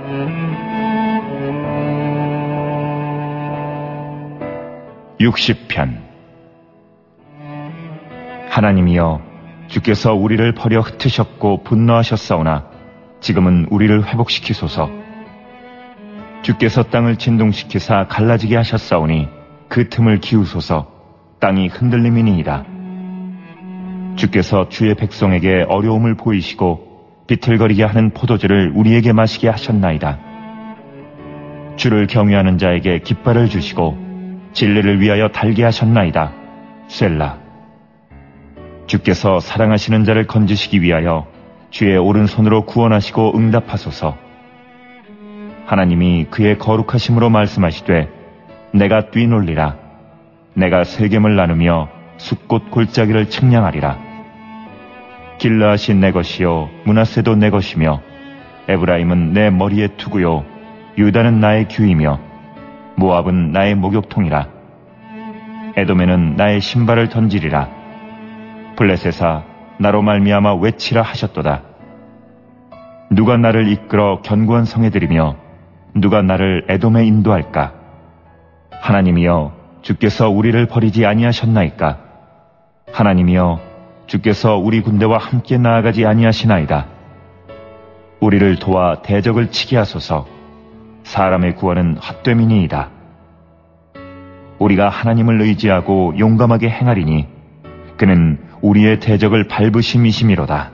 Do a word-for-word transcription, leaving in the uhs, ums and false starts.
육십 편. 하나님이여, 주께서 우리를 버려 흩으셨고 분노하셨사오나 지금은 우리를 회복시키소서. 주께서 땅을 진동시키사 갈라지게 하셨사오니 그 틈을 기우소서. 땅이 흔들림이니이다. 주께서 주의 백성에게 어려움을 보이시고 비틀거리게 하는 포도주를 우리에게 마시게 하셨나이다. 주를 경외하는 자에게 깃발을 주시고 진리를 위하여 달게 하셨나이다. 셀라. 주께서 사랑하시는 자를 건지시기 위하여 주의 오른손으로 구원하시고 응답하소서. 하나님이 그의 거룩하심으로 말씀하시되 내가 뛰놀리라. 내가 세겜을 나누며 숫꽃 골짜기를 측량하리라. 길르앗이 내 것이요 므낫세도 내 것이며 에브라임은 내 머리에 투구요 유다는 나의 규이며 모압은 나의 목욕통이라. 에돔에는 나의 신발을 던지리라. 블레셋아, 나로 말미암아 외치라 하셨도다. 누가 나를 이끌어 견고한 성에 들이며 누가 나를 에돔에 인도할까? 하나님이여, 주께서 우리를 버리지 아니하셨나이까? 하나님이여, 주께서 우리 군대와 함께 나아가지 아니하시나이다. 우리를 도와 대적을 치게 하소서. 사람의 구원은 헛됨이니이다. 우리가 하나님을 의지하고 용감하게 행하리니 그는 우리의 대적을 밟으심이시미로다.